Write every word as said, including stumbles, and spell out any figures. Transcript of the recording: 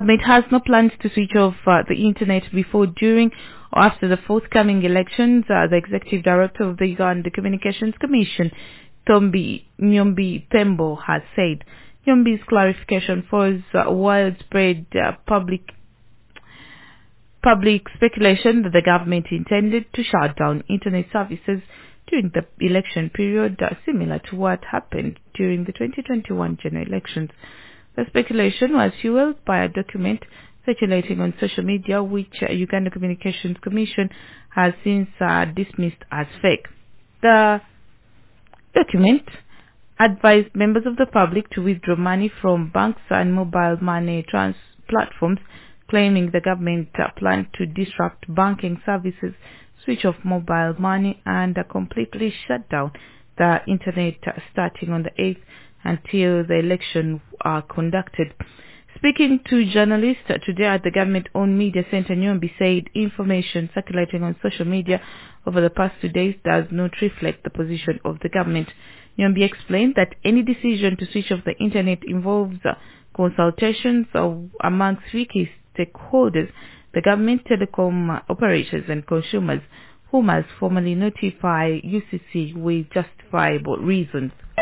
It has no plans to switch off uh, the internet before, during, or after the forthcoming elections. Uh, the executive director of the Uganda Communications Commission, Tombi Nyombi Tembo, has said. Nyombi's clarification follows uh, widespread uh, public public speculation that the government intended to shut down internet services during the election period, uh, similar to what happened during the twenty twenty-one general elections. The speculation was fueled by a document circulating on social media, which uh, Uganda Communications Commission has since uh, dismissed as fake. The document advised members of the public to withdraw money from banks and mobile money trans platforms, claiming the government uh, planned to disrupt banking services, switch off mobile money, and uh, completely shut down the internet uh, starting on the eighth until the election are conducted. Speaking to journalists uh, today at the government-owned media center, Nyombi said information circulating on social media over the past two days does not reflect the position of the government. Nyombi explained that any decision to switch off the internet involves uh, consultations of, amongst three key stakeholders: the government, telecom uh, operators, and consumers, who must formally notify U C C with justifiable reasons.